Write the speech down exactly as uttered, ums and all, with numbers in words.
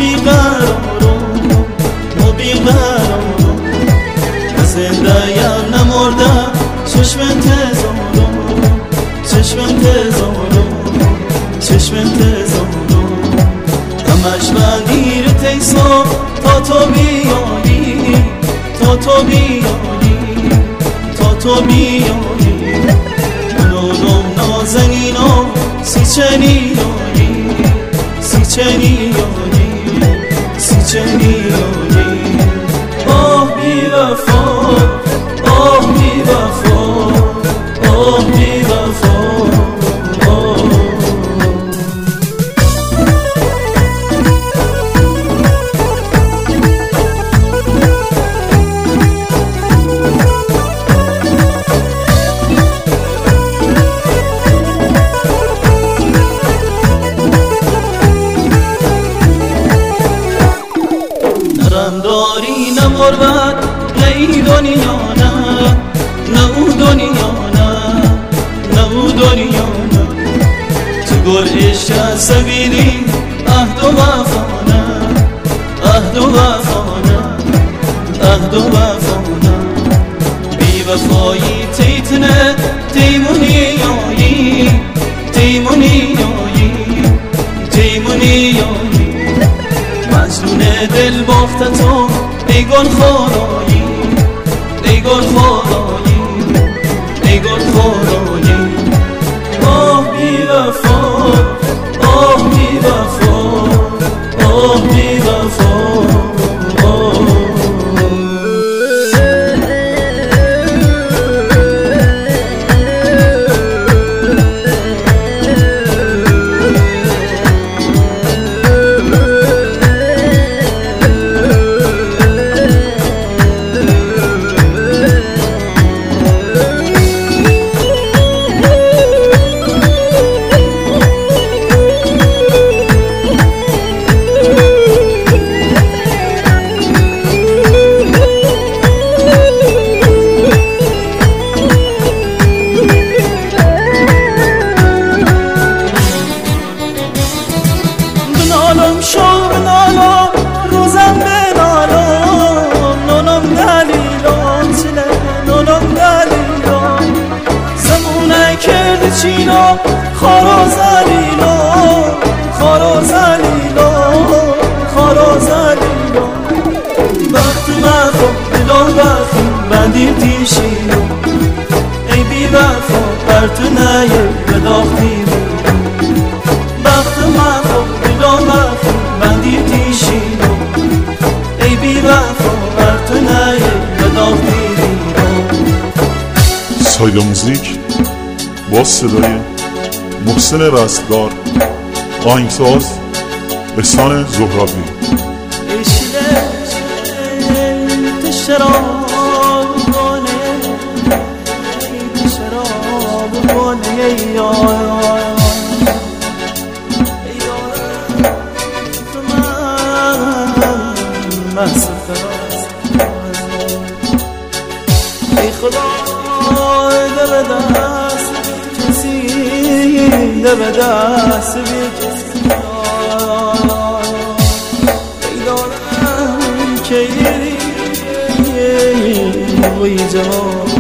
بیقرارم ما بیقرارم زنده‌ام نمردم چشم انتظارم چشم انتظارم چشم انتظارم همش من میره تیسا تا تو بیایی تا تو بیایی تا تو بیایی منونم نازنینم سی چنیایی سی چنیایی سی چنیایی آه بی وفا آه بی وفا آه بی وفا نرم داری نه غربت نه ای دنیا نه نه او دنیا نه نه او دنیا نه تو گل عشق سبیلی عهد و وفا نه عهد و وفا نه عهد و وفا نه بی وفایی تیتنه تیمونی یایی تیمونی یایی تیمونی یایی مجنون دل باخته تو ای گل خورایی ای گل خورایی ای گل خورایی آه بی وفا آه بی وفا آه بی وفا نالم شو بنالم روزم بنالم نالم دلیلم سله نالم دلیلم زمونه کرد چینم خارا زلیلم خارا زلیلم خارا زلیلم وقت من خب دلم وقتی بندی تیشیم ای بی وفا بر تو نیه بداختی وقت من خب دلم وقتی بندی تیشیم ای بی وفا بر تو نیه بداختی سایلا موزیک با صدای محسن رستگار، آهنگساز احسان زهرابی. ای خدا ده به دست کسی ده به دست بی کسی ایدانم که یری وی جوان